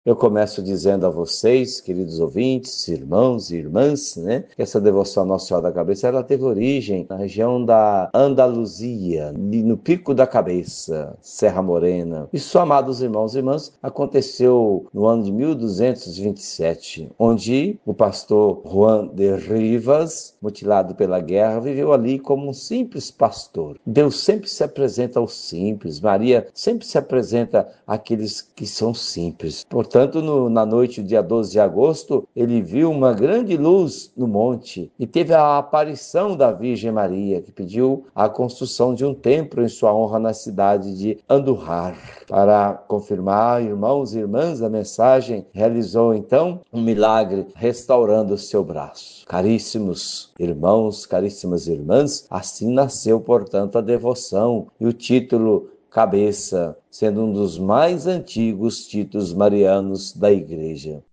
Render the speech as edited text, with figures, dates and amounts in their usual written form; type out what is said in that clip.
Eu começo dizendo a vocês, queridos ouvintes, irmãos e irmãs, que essa devoção à Nossa Senhora da Cabeça, ela teve origem na região da Andaluzia, ali no Pico da Cabeça, Serra Morena. Isso, amados irmãos e irmãs, aconteceu no ano de 1227, onde o pastor Juan de Rivas, mutilado pela guerra, viveu ali como um simples pastor. Deus sempre se apresenta aos simples, Maria sempre se apresenta àqueles que são simples. Portanto, na noite do dia 12 de agosto, ele viu uma grande luz no monte e teve a aparição da Virgem Maria, que pediu a construção de um templo em sua honra na cidade de Andújar. Para confirmar, irmãos e irmãs, a mensagem realizou então um milagre restaurando o seu braço. Caríssimos irmãos, caríssimas irmãs, assim nasceu, portanto, a devoção e o título Cabeça, sendo um dos mais antigos títulos marianos da Igreja.